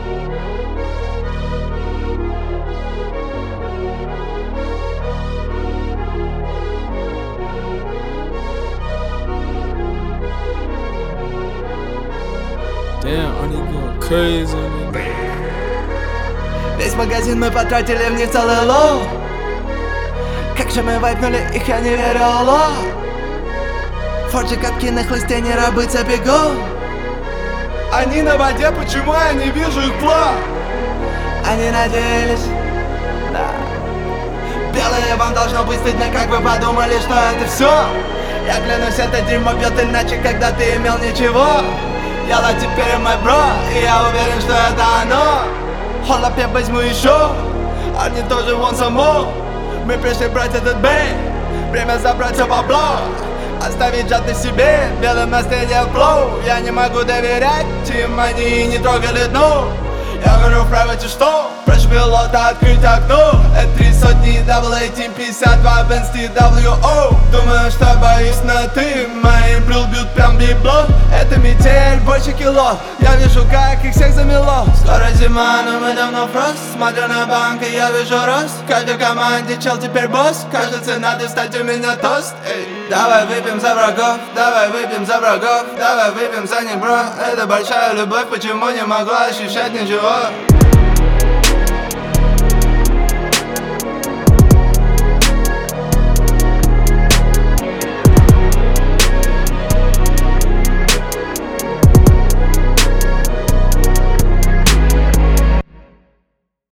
Damn, Arnie going crazy on me. Весь магазин мы потратили в них целый лоу. Как же мы вайпнули их, я не верю, алло. Форджи, катки на хлысте, не рабы, бегу. Они на воде, почему я не вижу их план? Они надеялись, да. Белые вам должно быть стыдно, как вы подумали, что это все. Я клянусь, это дерьмо бьет иначе, когда ты имел ничего. Яла теперь мой бро, и я уверен, что это оно. Холоп, я возьму еще, они тоже вон само. Мы пришли брать этот бей, время забрать все бабло. Оставить жадность себе, белым наследие флоу. Я не могу доверять им, они не трогали дно. Я говорю в private, что? Fresh пилота, открыть окно. Это 3 сотни, WA-Team 52, Benz TWO. Думаю, что боюсь, но ты моим брил бьют прям библо. Это метель, больше кило. Я вижу, как их всех замело. Скоро зима, но мы давно фрост. Смотрю на банк, и я вижу рост. В каждой команде чел теперь босс. Кажется, надо стать у меня тост. Эй. Давай выпьем за врагов, давай выпьем за врагов. Давай выпьем за них, бро. Это большая любовь, почему не могу ощущать ничего?